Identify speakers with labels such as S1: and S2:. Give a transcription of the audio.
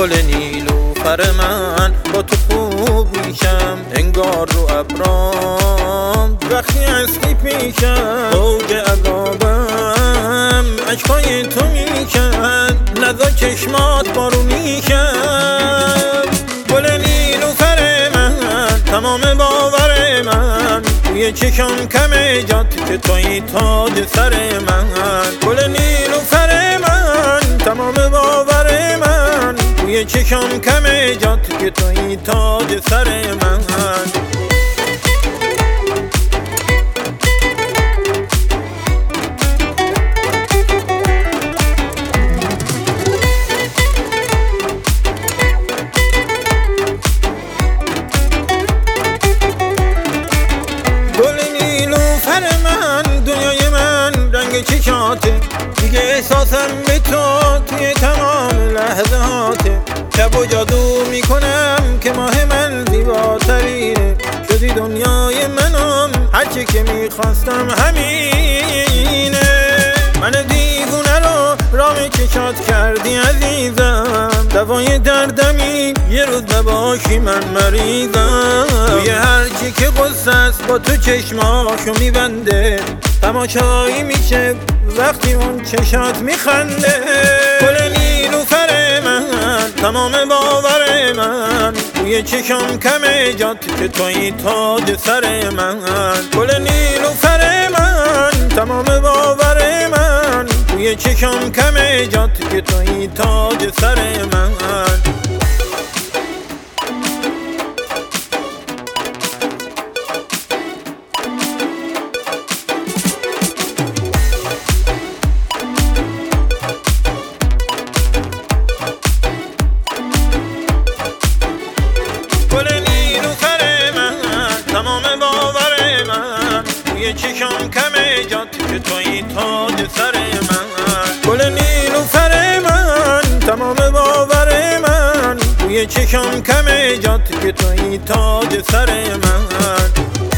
S1: گل نیلوفر من با تو خوب میشم، انگار رو ابرام وقتی هستی پیشم. اوج عذابم عشقای تو میکن، نزا چشمات بارونی کن. گل نیلوفر من تمام باور من، توی چشم کمه جات که توی تاج سر من. گل نیلوفر من تمام باور من، توی چشم کمه جات که توی تاج سر من. چشاته دیگه احساسم به تو توی تمام لحظاته، شب و جادو میکنم که ماه من زیباترینه. شدی دنیای منم، هرچی که میخواستم همینه. من دیوونه رو رام چشات کردی عزیزم، دوای دردمی یه روز نباشی من مریضم. توی هرچی که قصه است با تو چشماشو میبنده، تماشایی میشه وقتی اون چشات میخنده. گل نیلوفر من تمام باور من، توی چشم کمه جات که توی تاج سر من. گل نیلوفر من تمام باور من، توی چشم کمه جات که توی تاج سر من. توی چشم کمه جات که توی تاج سر من. گل نیلوفر من تمام باور من، توی چشم کمه جات که توی تاج سر من.